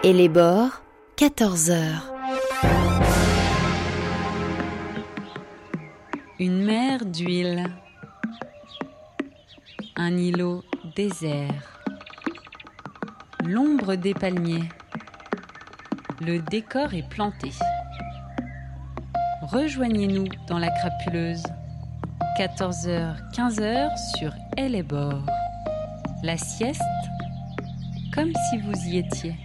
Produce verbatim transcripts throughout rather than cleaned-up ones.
Et les bords, quatorze heures. Une mer d'huile. Un îlot désert. L'ombre des palmiers. Le décor est planté. Rejoignez-nous dans la crapuleuse. quatorze heures, quinze heures sur Elle et Bord. La sieste, comme si vous y étiez.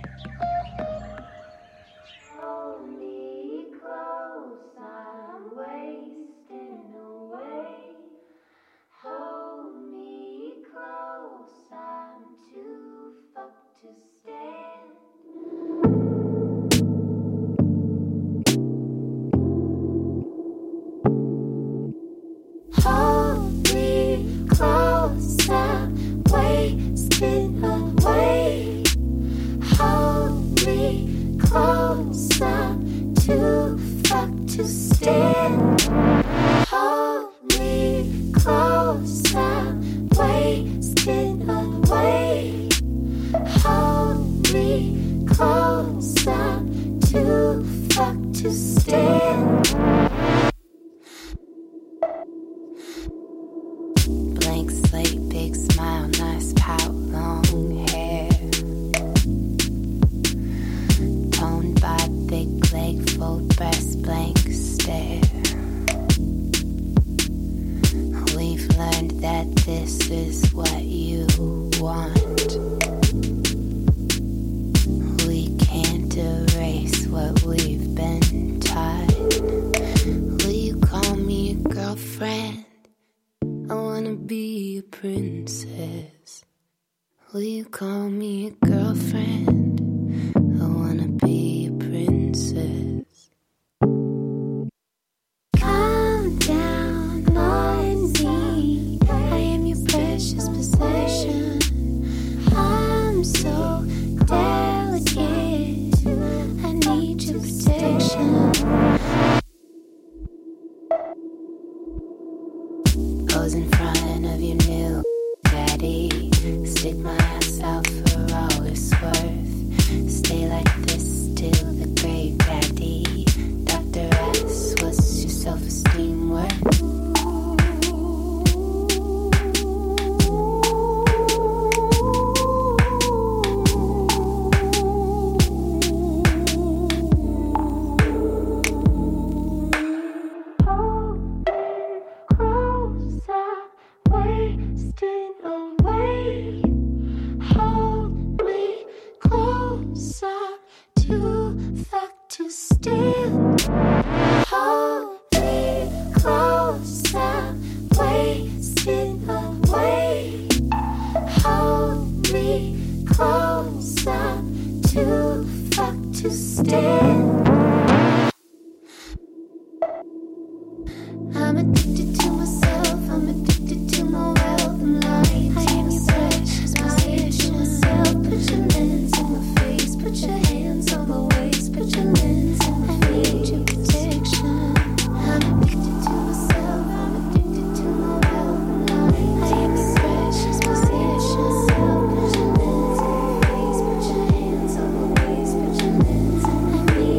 I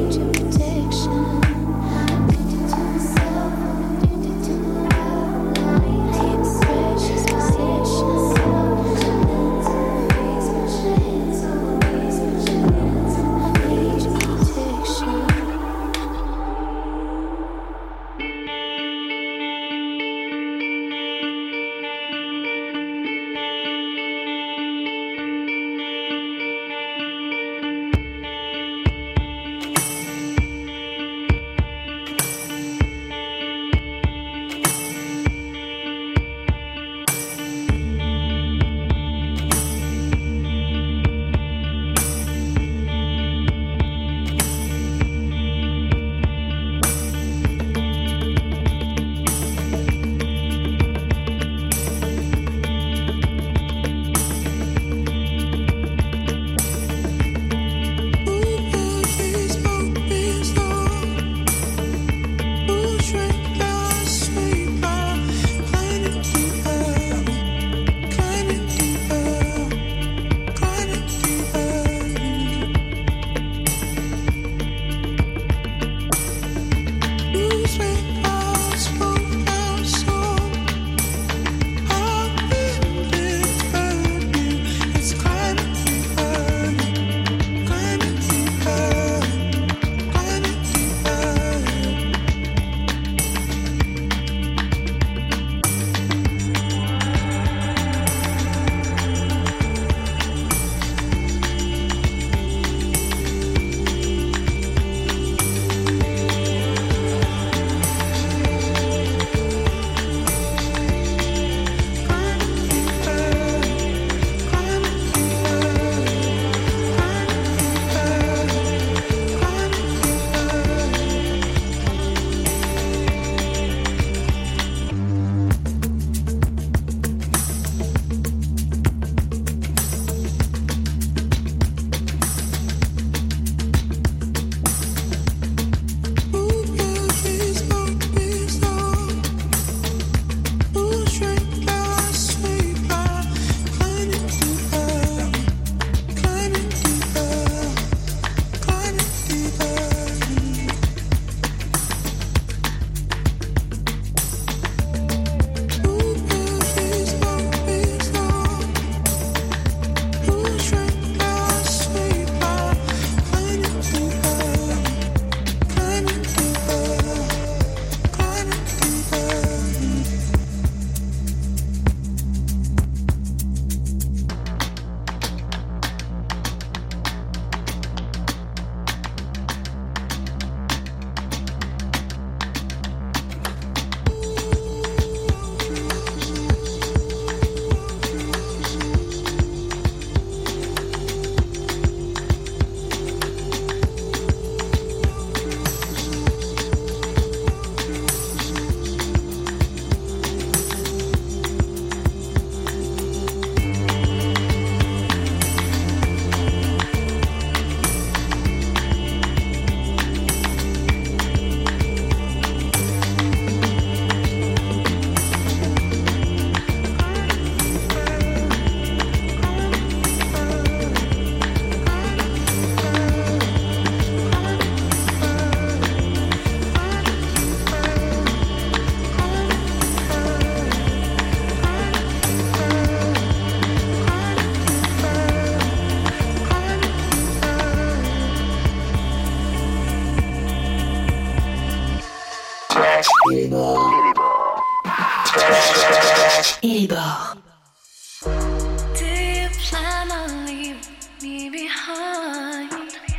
Élébore. Do you plan on leaving me behind?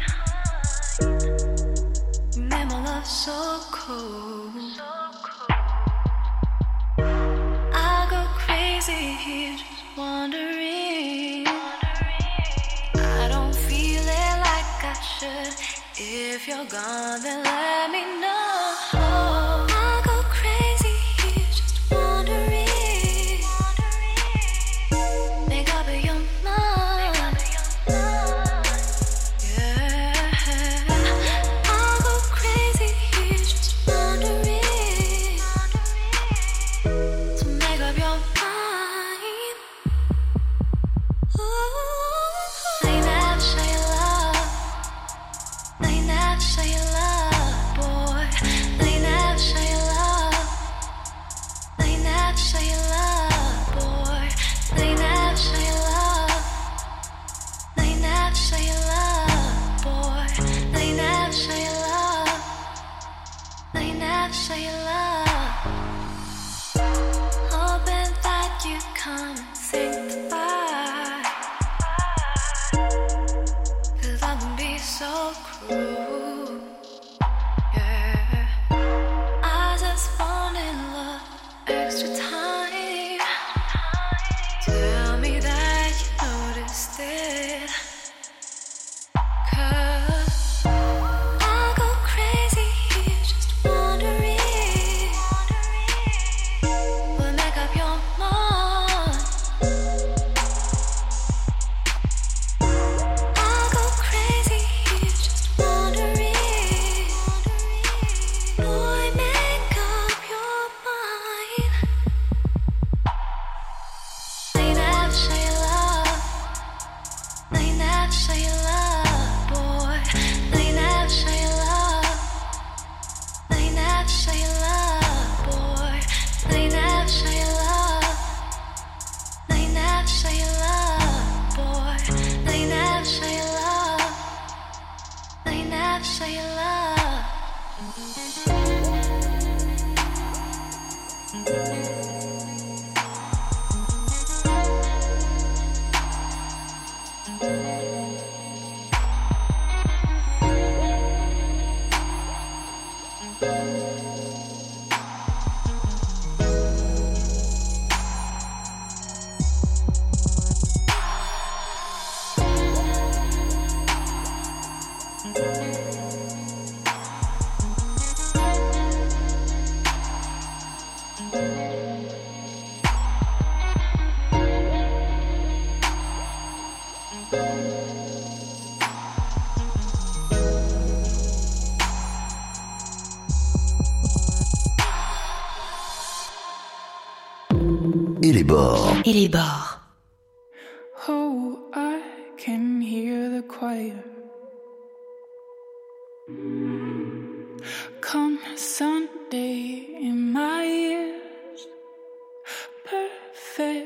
Made my love so cold. I go crazy here just wondering. I don't feel it like I should. If you're gone, then let me know. Élébore. Élébore. Oh, I can hear the choir. Come Sunday in my ears, perfectly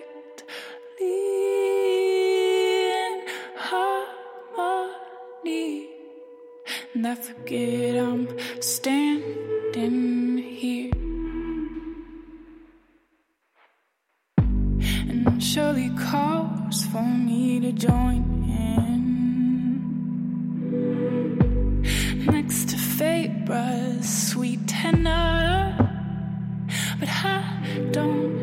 in harmony, and I forget I'm standing here. And surely calls for me to join in. Next to Fabra's sweet tenor, but I don't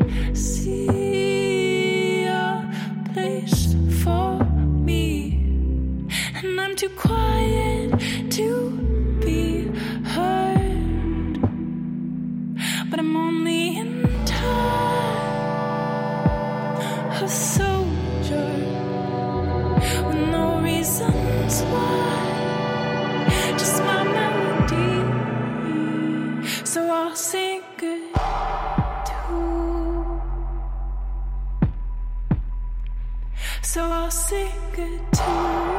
see a place for me, and I'm too quiet to be heard, but I'm only in time. A soldier with no reasons why, just my melody. So I'll sing it too. So I'll sing it too.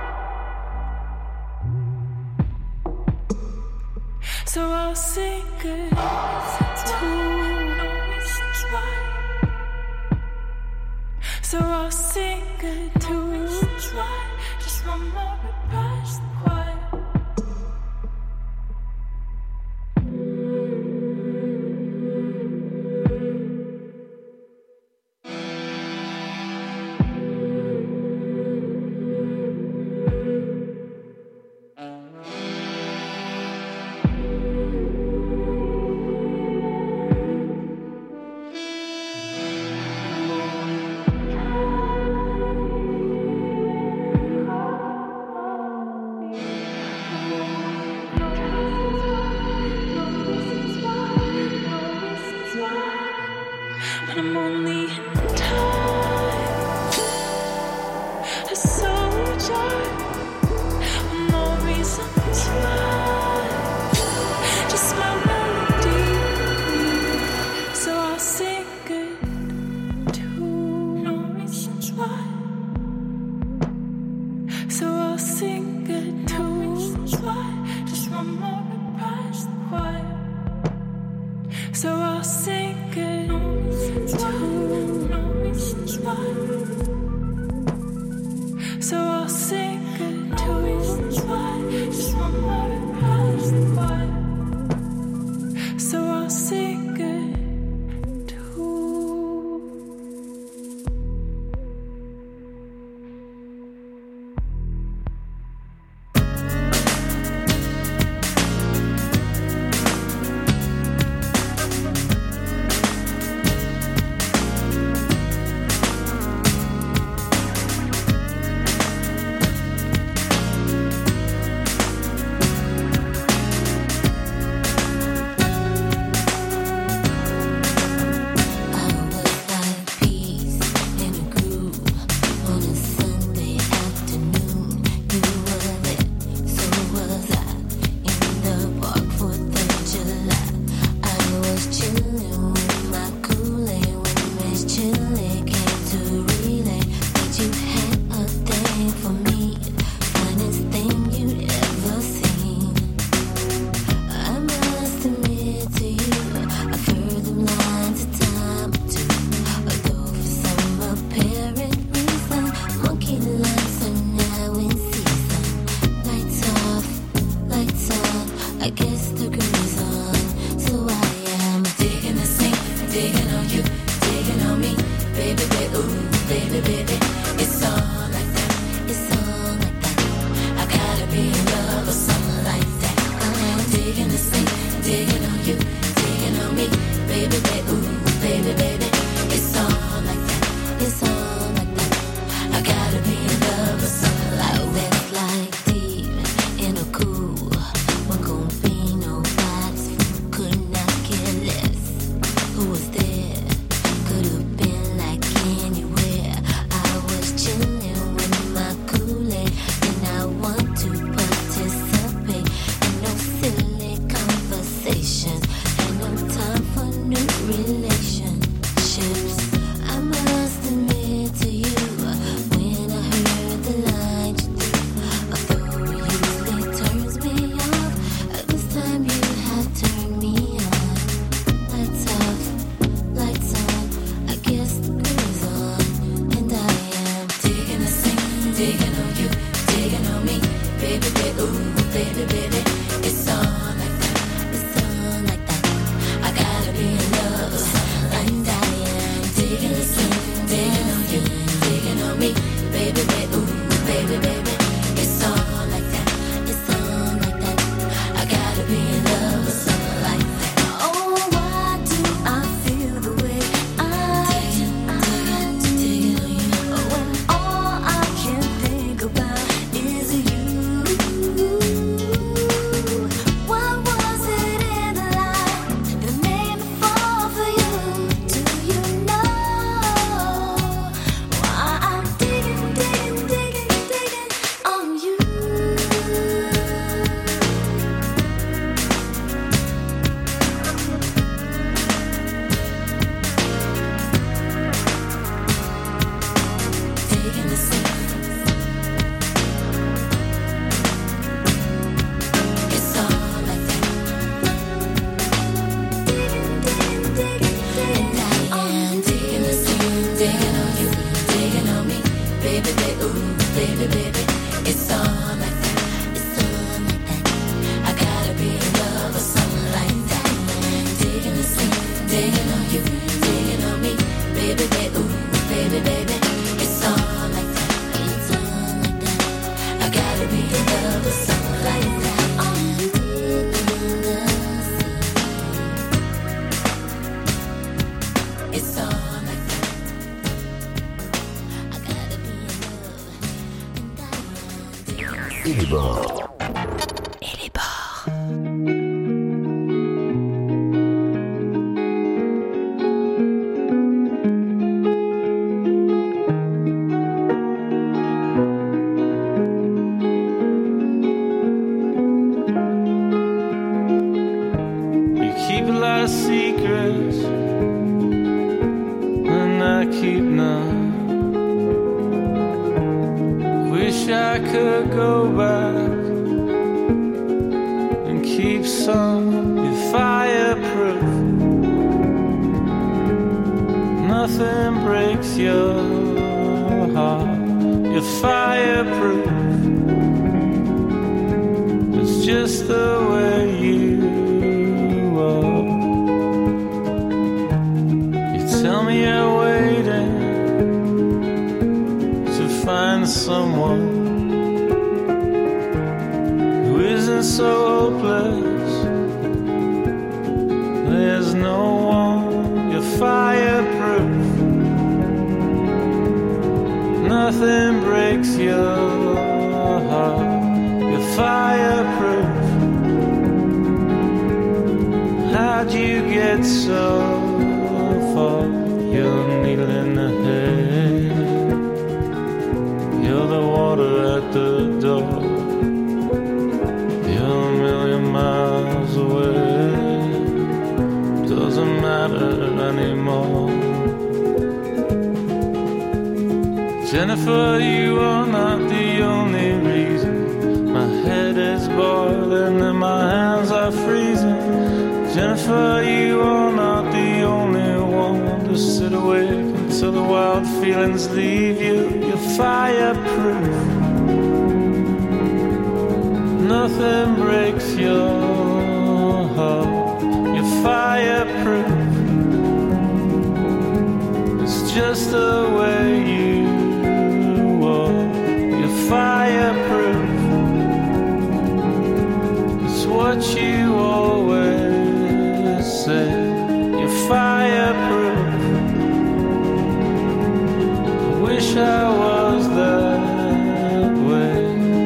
So I'll sing it too. So I'll sing it too. Just one more reprise the choir. Et les bords. Et les bords. I could go back and keep some of your fireproof. Nothing breaks your heart. You're fireproof. It's just the way you are. You tell me you're waiting to find someone who isn't so hopeless. There's no one. You're fireproof. Nothing breaks your heart. You're fireproof. How'd you get so far? You're a needle in the head. You're the water at the door. You're a million miles away. Doesn't matter anymore. Jennifer, you are not the only reason my head is boiling and my hands are freezing. Jennifer, you are not the only one to sit awake until the wild feelings leave you. You're fireproof. Nothing breaks your heart. You're fireproof. It's just the way you fireproof. It's what you always say. You're fireproof. I wish I was that way.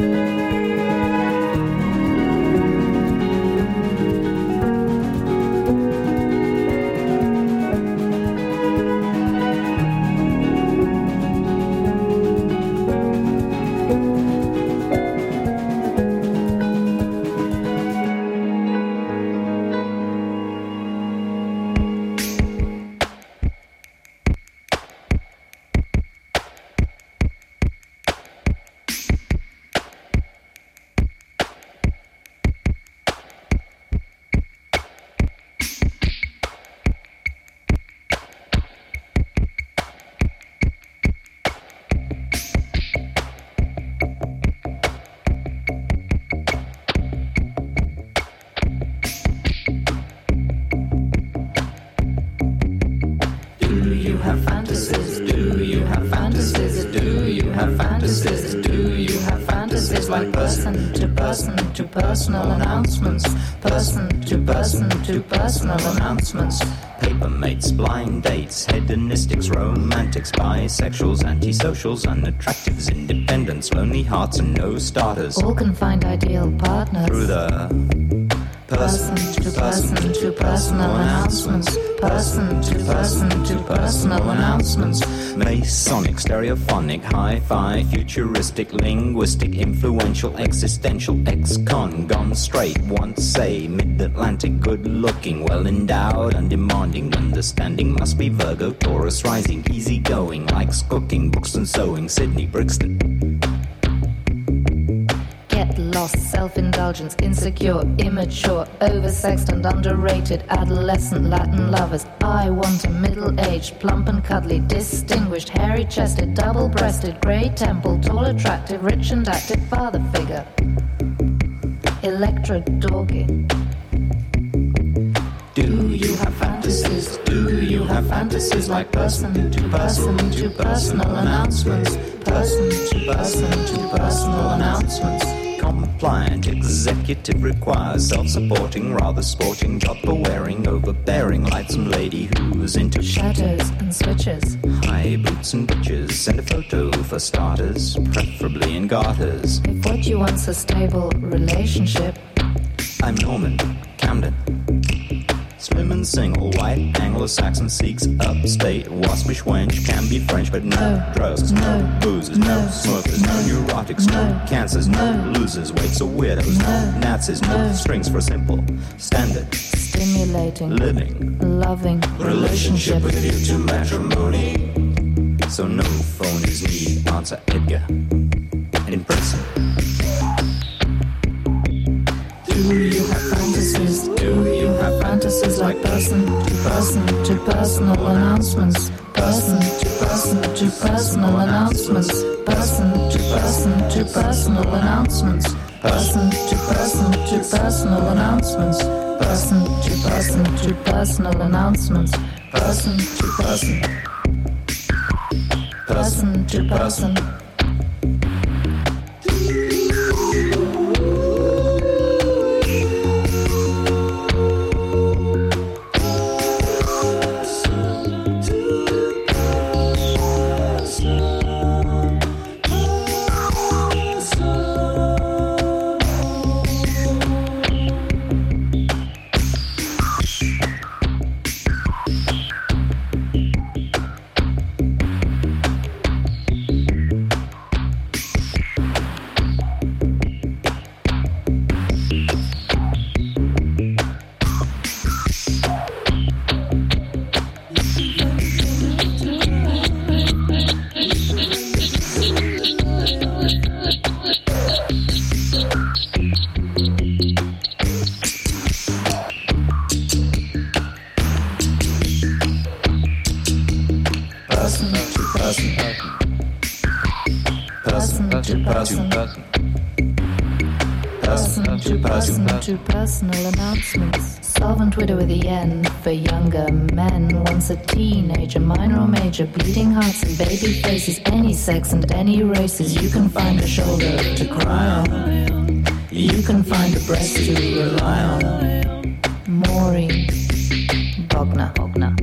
Personal announcements, person to person to personal announcements. Paper mates, blind dates, hedonistics, romantics, bisexuals, antisocials, unattractives, independents, lonely hearts and no starters. All can find ideal partners through the person to person to personal announcements. Person to person to personal announcements. Masonic, stereophonic, hi-fi, futuristic, linguistic, influential, existential, ex-con, gone straight, once say, mid-Atlantic, good-looking, well-endowed, undemanding, understanding, must be Virgo, Taurus, rising, easy-going, likes cooking, books and sewing, Sydney, Brixton. Get lost, self-indulgence, insecure, immature, oversexed and underrated, adolescent Latin lovers. I want a middle-aged, plump and cuddly, distinguished, hairy-chested, double-breasted, grey-temple, tall, attractive, rich and active father figure. Electra Dorky. Do you have fantasies? Do you have fantasies like person to person to personal announcements? Person to person to personal announcements. Compliant executive requires self-supporting, rather sporting job for wearing, overbearing, lightsome lady who's into shadows and switches, high boots and bitches. Send a photo for starters, preferably in garters. If what you want's a stable relationship, I'm Norman Camden. Slim and single, white, Anglo-Saxon, Sikhs, upstate, waspish wench, can be French, but no, no drugs, no, no boozers, no, no smokers, no, no neurotics, no, no cancers, no, no losers, weights or weirdos, no, no Nazis, no, no strings for simple, standard, stimulating, living, loving, relationship with you to matrimony. So no phone is need, answer Edgar. And in person, This is like person to person to personal announcements. Person to person to personal announcements. Person to person to personal announcements. Person to person to personal announcements. Person to person to personal announcements. Person to person. Person to person. To personal announcements. Solvent widow with a N for younger men. Once a teenager, minor or major, bleeding hearts and baby faces. Any sex and any races. You can find a shoulder to cry on. You can find a breast to rely on. Maureen Bogner. Bogner.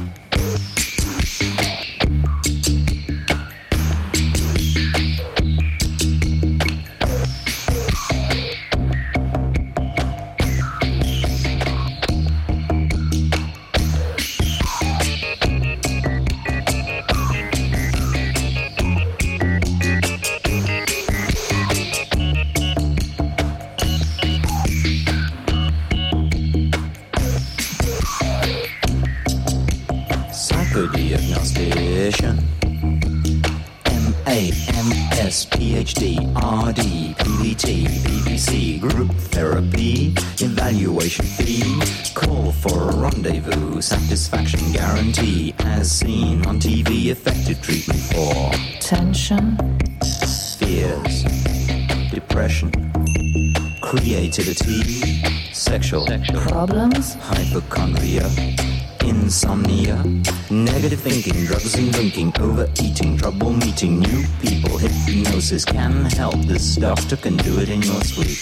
Diagnostician. M A M S, P H D, R D, P V T, B B C, group therapy, evaluation fee, call for a rendezvous, satisfaction guarantee, as seen on T V, effective treatment for tension, fears, depression, creativity, sexual, sexual problems, hypochondria, insomnia, negative thinking, drugs and drinking, overeating, trouble meeting new people. Hypnosis can help. This doctor can do it in your sleep.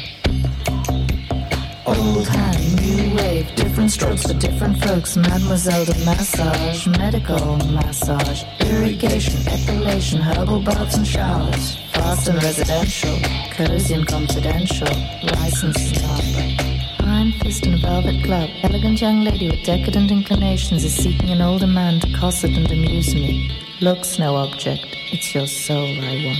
Old hand, new wave, different strokes for different folks. Mademoiselle de massage, medical massage, irrigation, epilation, herbal baths and showers. Fast and residential, cozy and confidential, licensed number. Iron fist and a velvet glove. Elegant young lady with decadent inclinations is seeking an older man to cosset and amuse me. Looks no object, it's your soul I want.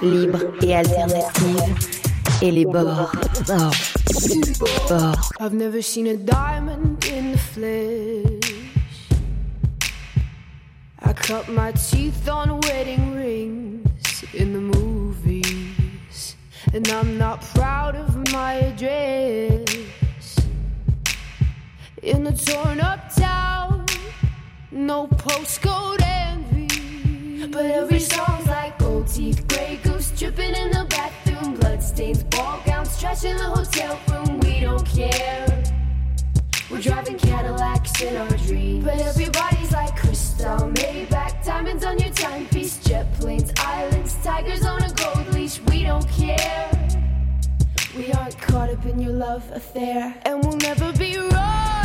libre et alternative. Et les bords. Bords. Bords. I've never seen a diamond in the flesh. I cut my teeth on wedding rings in the movies, and I'm not proud of my address. In a torn up town, no postcode envy, but every song's like gold teeth, grey goose dripping in the bathroom, bloodstains, ball gowns, trash in the hotel room. We don't care. We're driving Cadillacs in our dreams, but everybody's like crystal, Maybach, diamonds on your timepiece, jet planes, islands, tigers on a gold leash. We don't care. We aren't caught up in your love affair, and we'll never be royals.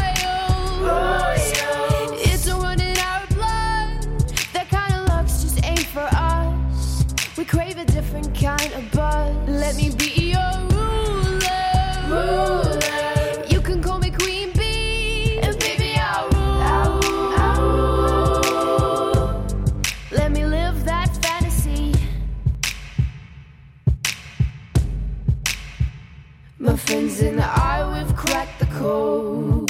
Royals. It's a run in our blood. That kind of luck's just ain't for us. We crave a different kind of buzz. Let me be your ruler. Ruler. You can call me Queen Bee, and baby I'll rule. I'll rule. I'll rule. Let me live that fantasy. My friends and I, we've cracked the code.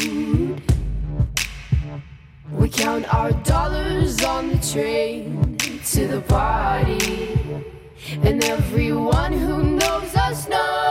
We count our dollars on the train to the party, and everyone who knows us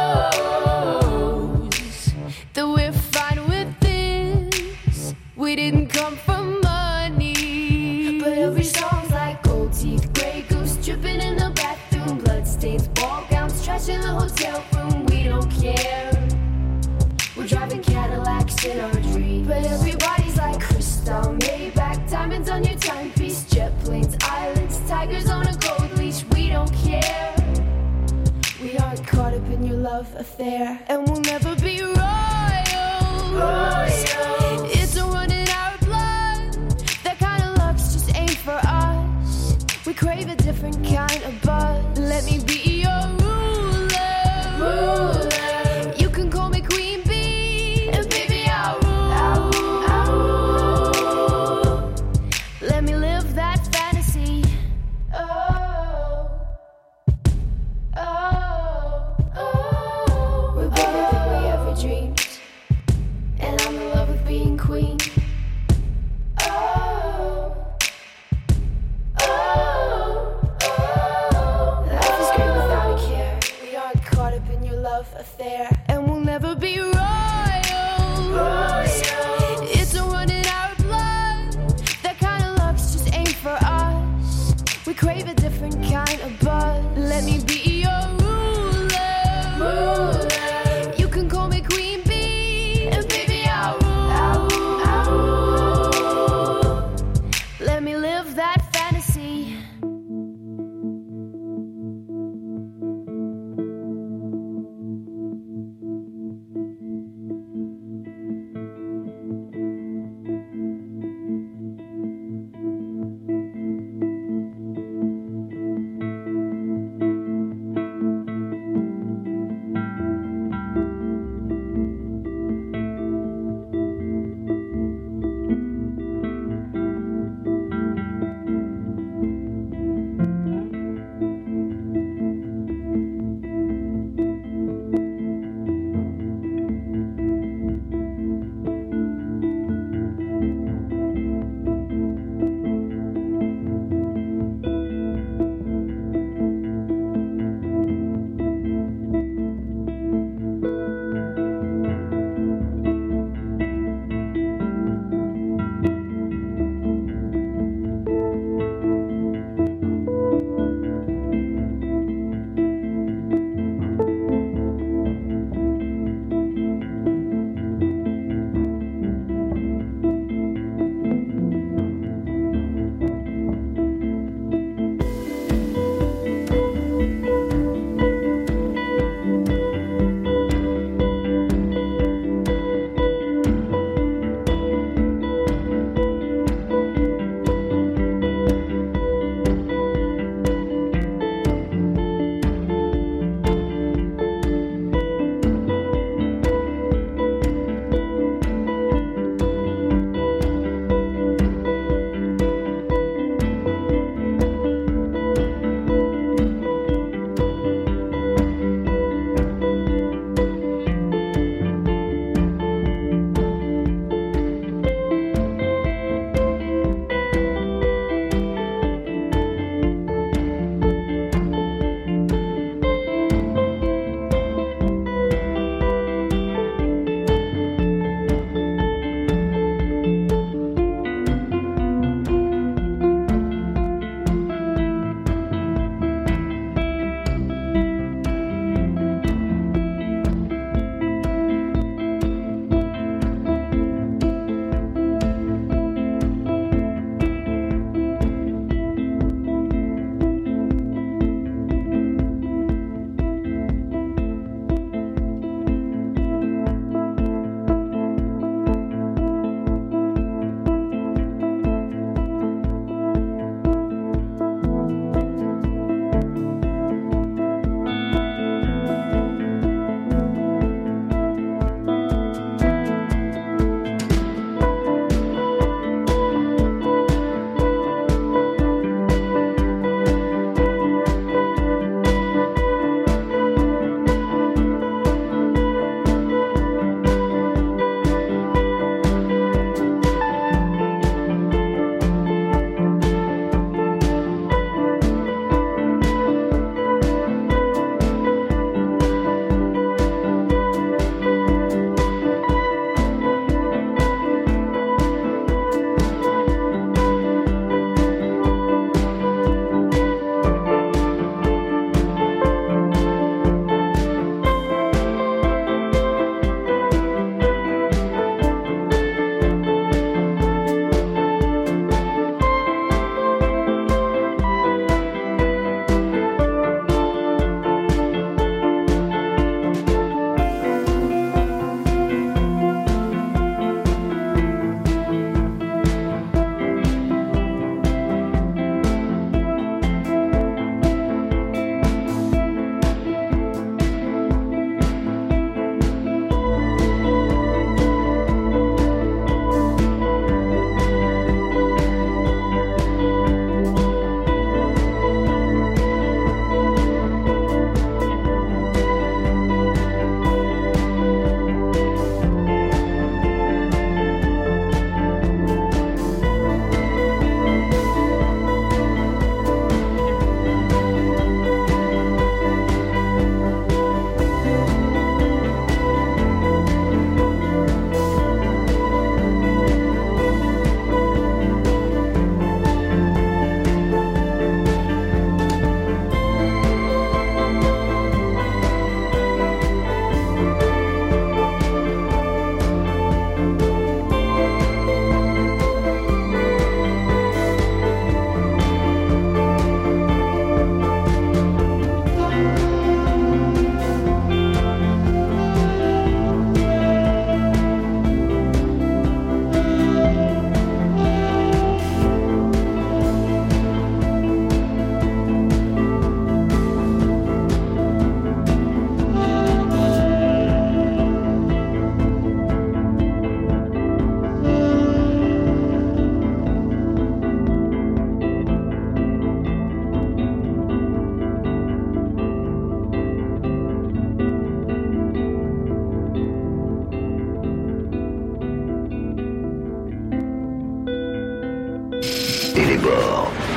knows that we're fine with this. We didn't come for money, but every song's like gold teeth, grey goose dripping in the bathroom, bloodstains, ball gowns, trash in the hotel room. We don't care. We're driving Cadillacs in our dreams, but everybody's like crystal, Maybach, diamonds on your timepiece, jet planes, islands, tigers on a gold leash. We don't care. We aren't caught up in your love affair, and we'll never be royals. Royals. It's a run in our blood. That kind of luck's just ain't for us. We crave a different kind of buzz. Let me be your ruler. Ruler. You can call me Queen Bee, and baby I'll rule. I'll rule. I'll rule. Let me live that fantasy. Oh, oh, oh. We're bigger than we ever dreamed, and I'm in love with being queen. Oh, oh, oh. Life is great without a care. We aren't caught up in your love affair, and we'll never be royals. Royals. It's a run in our blood. That kind of luck's just ain't for us. We crave a different kind of buzz. Let me be your ruler. Ruler. You can call me Queen Bee, and baby I'll rule. I'll rule. I'll rule. Let me live that fantasy.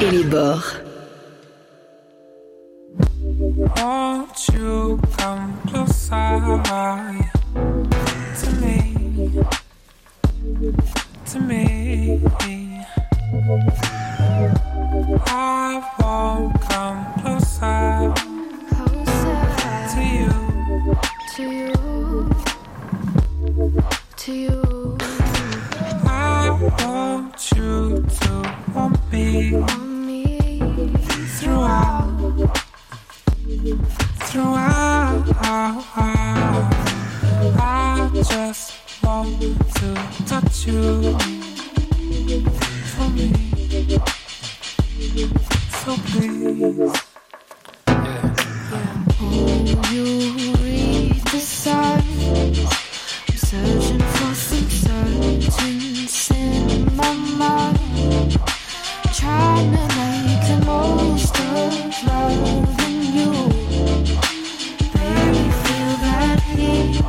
et les bords. Won't you come closer to me, to me? I won't come closer, closer to you, to you, to you. I want you to want me, Want me throughout, throughout. I just want to touch you for me, so please. Yeah. Oh, you read the signs. I'm searching for some certainty in my mind. Trying to make the most of loving you. Baby, feel that heat.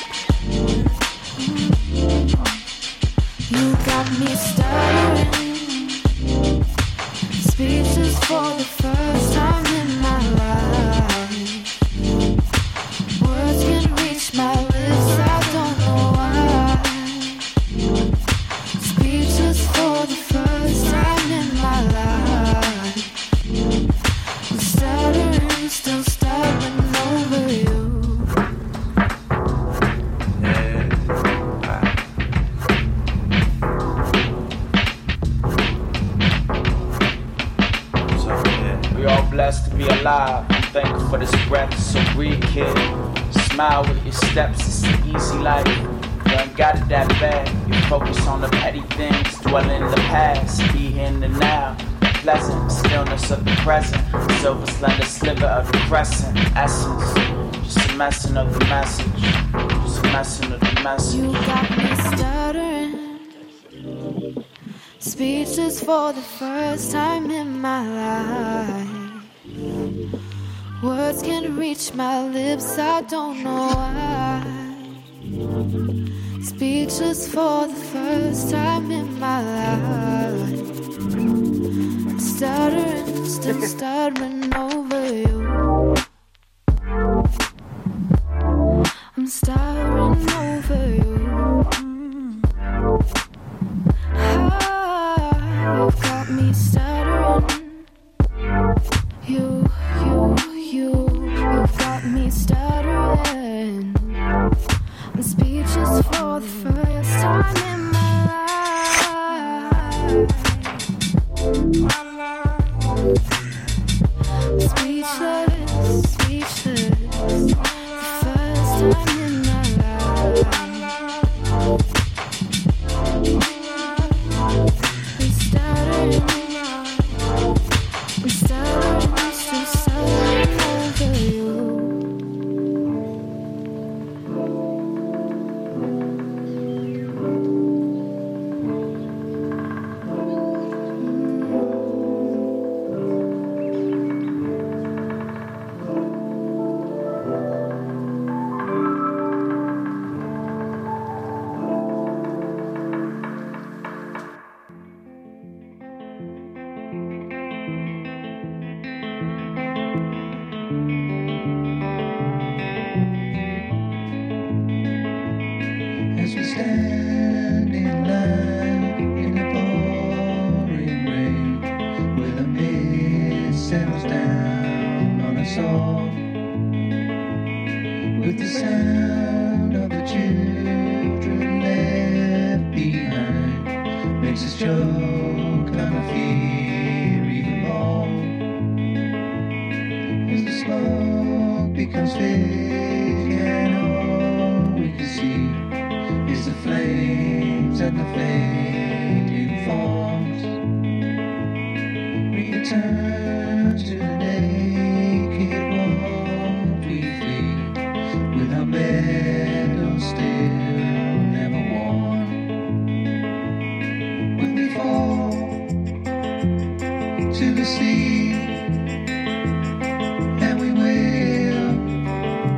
You got me stuttering, speechless for the first time in my life. Words can reach my lips, I don't know why. Speechless for the first time in my life. I'm stuttering, still stuttering over you. Blessed to be alive. I'm thankful for this breath, so breathe, kid. Smile with your steps, it's an easy life. You ain't got it that bad. You focus on the petty things, dwell in the past, be here in the now. The pleasant stillness of the present, silver slender sliver of the crescent essence. Just a messing of the message, just a messing of the message. You got me stuttering, speechless for the first time in my life. Words can't reach my lips, I don't know why. Speechless for the first time in my life. I'm stuttering, still stuttering over you. I'm stuttering over you. Ah, you've got me stuttering. You, you, you, you've got me stuttering. I'm speechless for the first time in my life. Speechless, speechless, the first time in my life. I'm stuttering, I'm stuttering, still stuttering over you. As we stand in line in the pouring rain, where the mist settles down on us all, with the sound of the children left behind, makes us choke on the fear even more. As the smoke becomes thick and all we can see is the flames and the fading forms. Returns to the naked warmth we flee, with our meadows still never worn. When we fall to the sea, and we will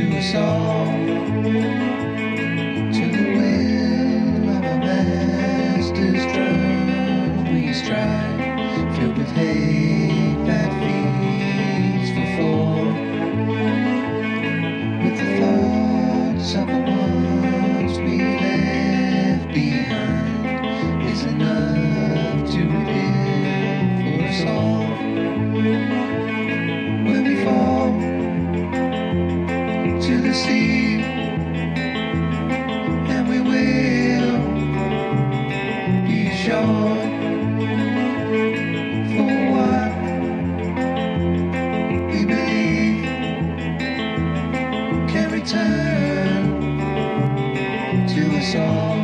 us all, to the will of a master's drum we stride, filled with hate that feeds the floor, with the thoughts of the ones we left behind is enough to live for us all. When we fall to the sea, and we will be sure for what we believe can return to us all.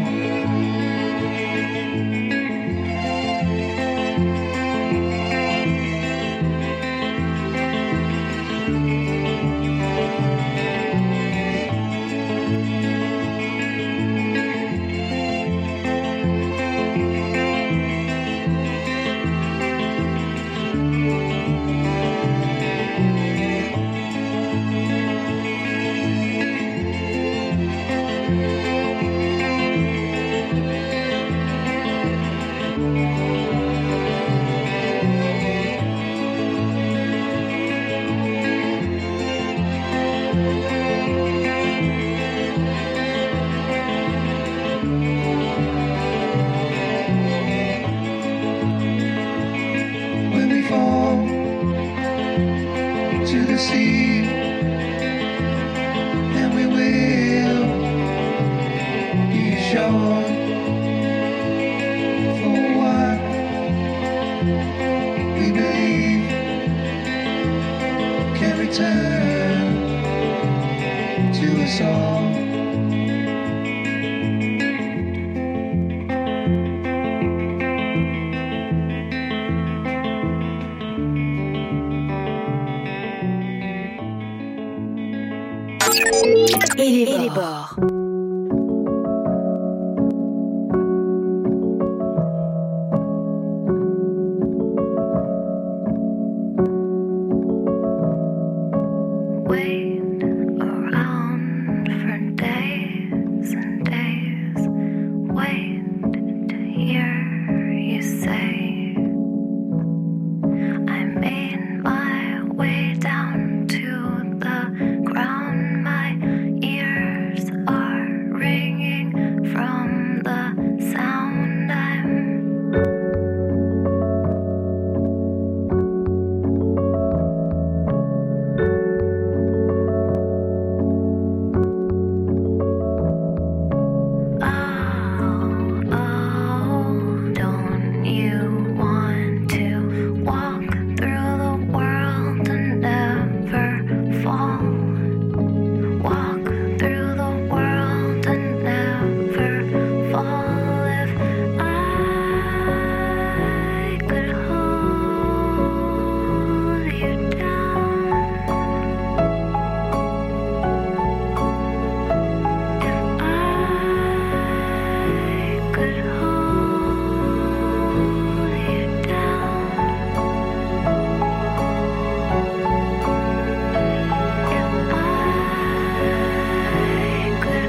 When we fall to the sea, and we will be sure for what we believe can return to us all. Et les bords. Wait around for days and days. Wait to hear you say, I made my way down to the ground. My ears are ringing from the sound. I'm Oh, oh, don't you want to walk through the world and never fall? Walk through the world and never fall. If I could hold you down, if I could hold you down, if I could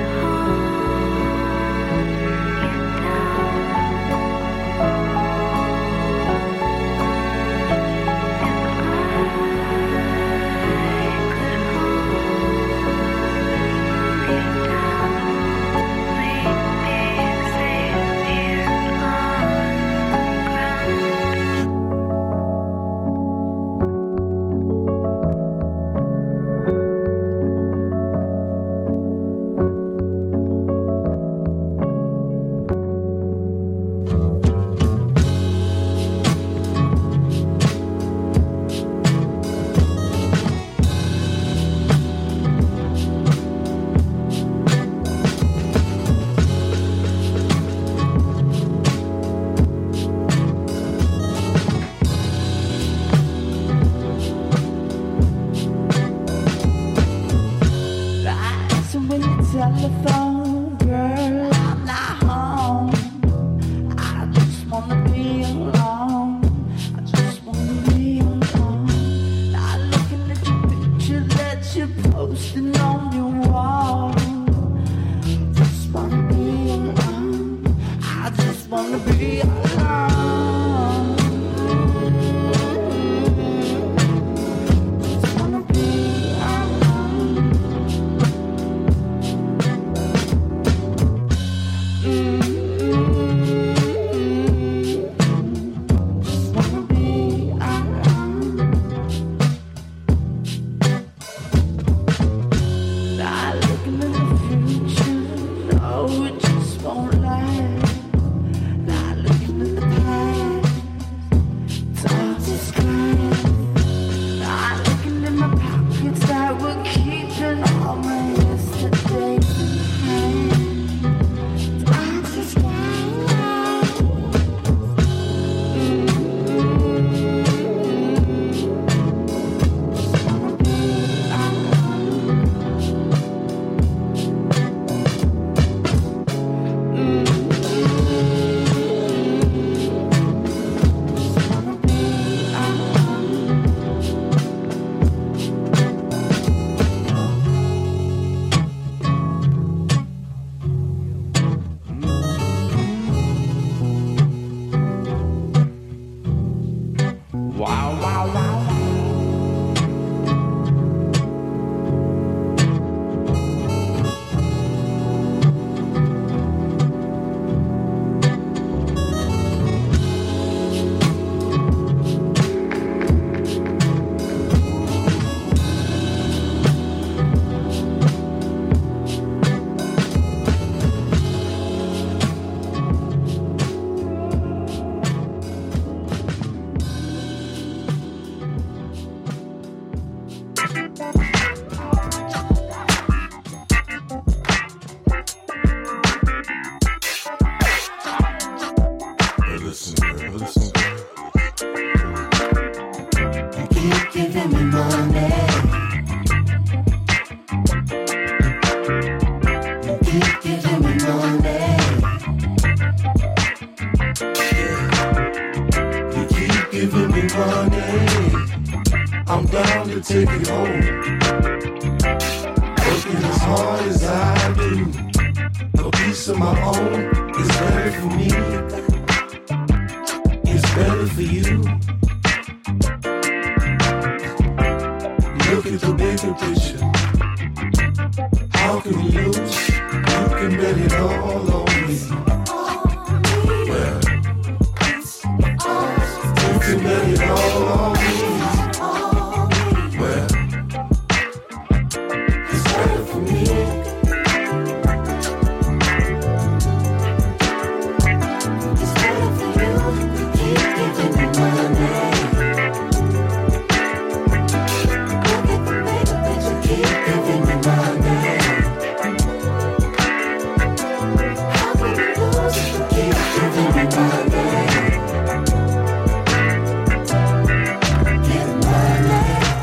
telephone, girl, I'm not home. I just wanna be alone. I just wanna be alone. Not looking at your picture that you're posting on your never take it home. Working as hard as I do, a piece of my own is better for me. It's better for you. Look at the bigger picture. How can we lose? You can bet it all on me. Well, you can bet it all on me. Well, it's better for me. It's better for you. Keep giving me money. Look at the bigger picture. Keep giving me money. How can we lose if we keep giving me money? Get money.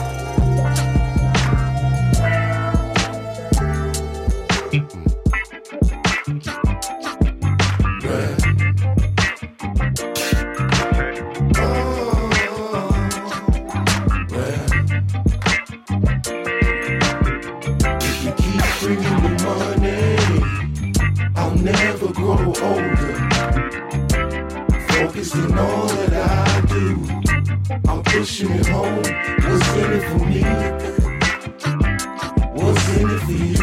If you keep bringing me money, I'll never grow older. Focused in all that I do, I'm pushing it home. What's in it for me? What's in it for you?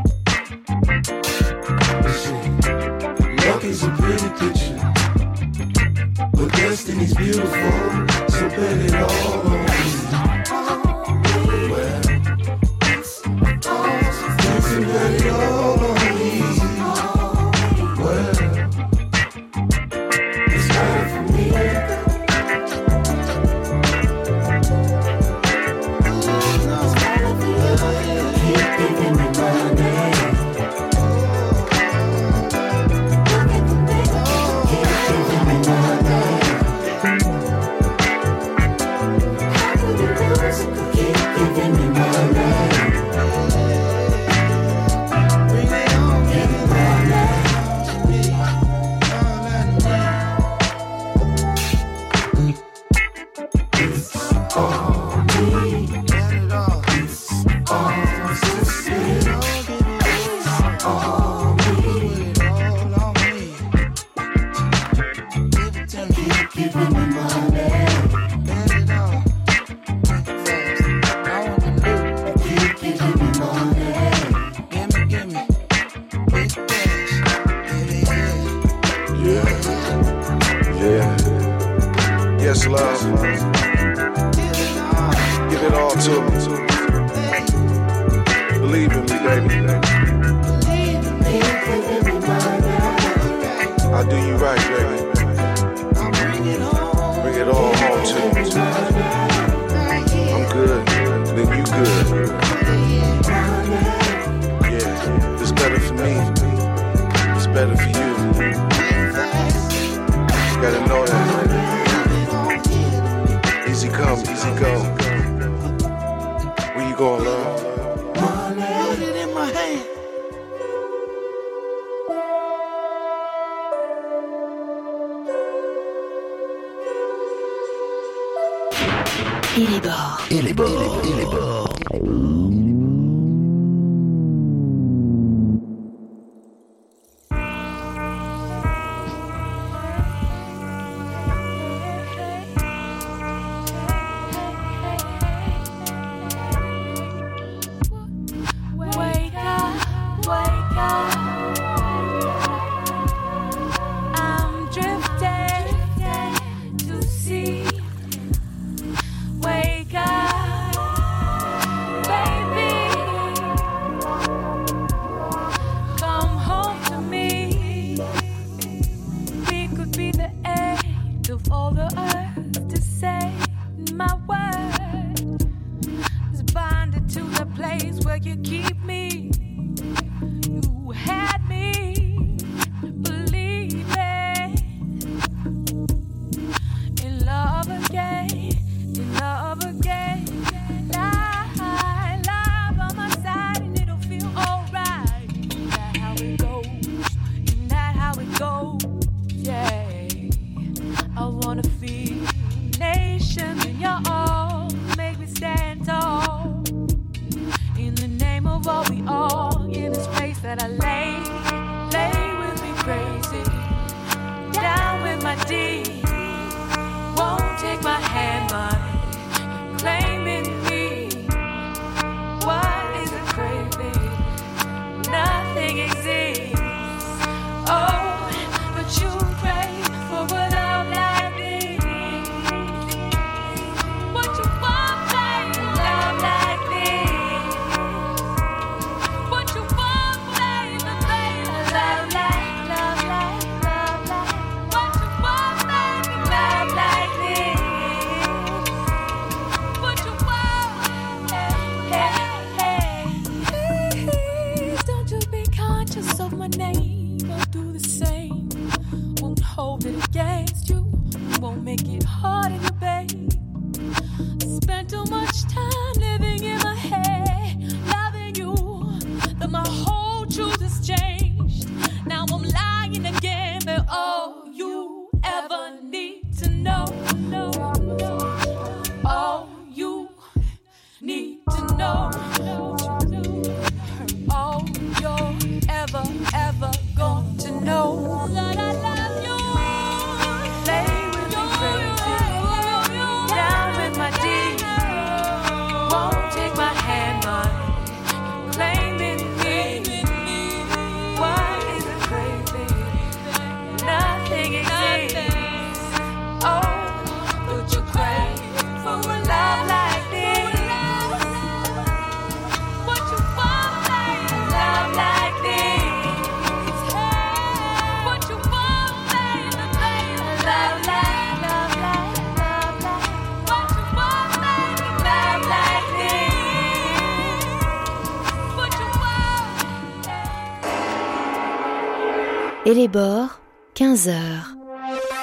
Shit. Luck is a pretty picture, but destiny's beautiful, so bet it all on me. Well, you can bet it all on me. Well, it's better for me. Keep giving me money. Look at the big picture. Keep giving me money. How could you lose if you keep giving me money? Get money. It's all me. It's all sister. It's all me. Keep giving me money. Keep giving me money. Yeah. Yeah. Yes, love. Give it all to me. Believe in me, baby. I'll do you right, baby. Bring it all home to me. I'm good, then you good. Yeah, it's better for me. It's better for you. You gotta know that. Easy come, easy go. Where you going, love? Put it in my hand. Et les bords. Et les bords. Et les bords. Wake up, wake up. I'm drifting to see. Wake up, baby. gotta lay, lay with me crazy. Down with my D. Won't take my hand, but claiming me. What is it craving? Nothing exists. Oh, but you crave for a love like this. What you want, baby? Love like this. What you want, baby, baby? Love like, love like, love like. What you want, baby? Love like this. What you want? Hey, hey, hey. Please don't you be conscious of my name. I'll do the same. Won't hold it against you. Won't make it hard on you, babe. Spent too much time living in my head, loving you, that my whole truth has changed. Now I'm lying again, but all you ever need to know, know, all you need to know, all you're ever, ever going to know, that I love you. Lay with me crazy, down with my D. Won't take my hand, but claiming me. What is it crazy? Nothing exists. Oh, but you crave for a love like this. What you want, baby? Love like this. What you want, baby, baby? Love like, love like, love like. What you want, baby? Love like this. What you want? Et les bords, quinze heures.